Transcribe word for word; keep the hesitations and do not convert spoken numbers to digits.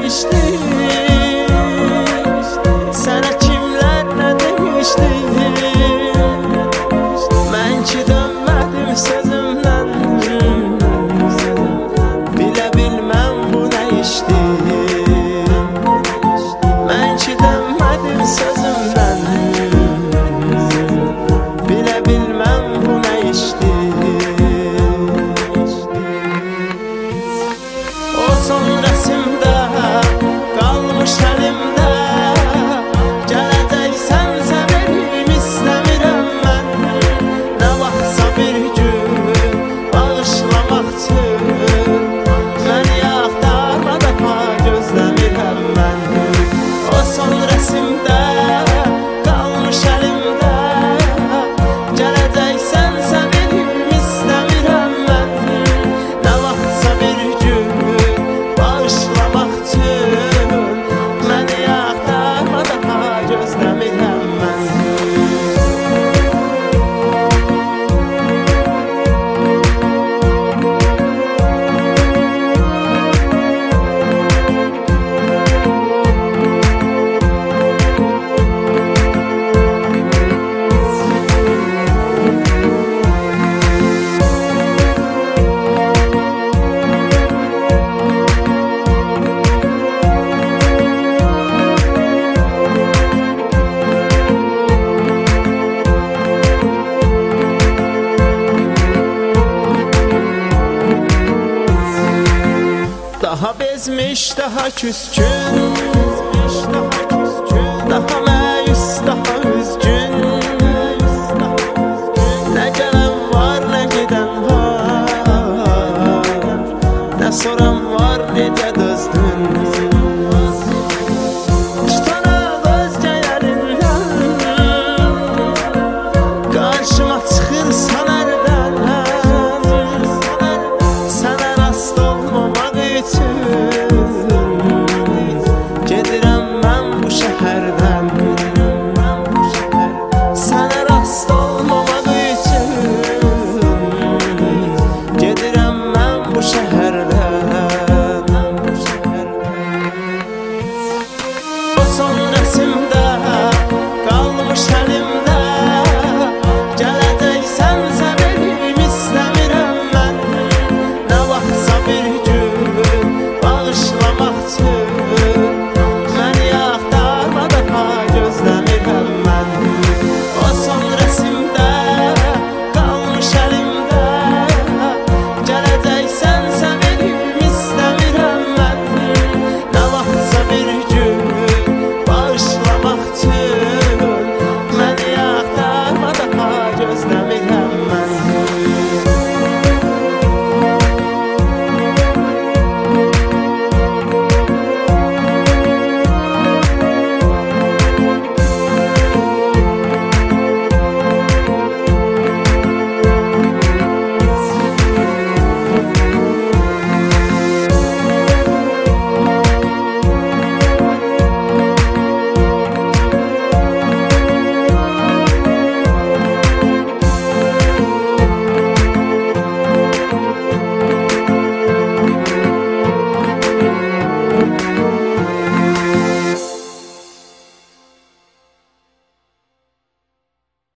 demişti? Sana kimler ne demişti? Ben ki dönmedim sözümden, bile bilmem bu ne işti. Ben ki dönmedim sözümden, bile bilmem bu ne işti. O son resimde kalmış elimde, geleceksen severim istemirem ben. Ne varsa bir gün bağışlamak için, beni aktarma daha gözlemirem ben. O son resimde kalmış elimde, geleceksen severim istemirem ben. Ne varsa bir gün bağışlamak için, beni aktarma daha gözlemirem ben. Daha bezmiş, daha küskün, daha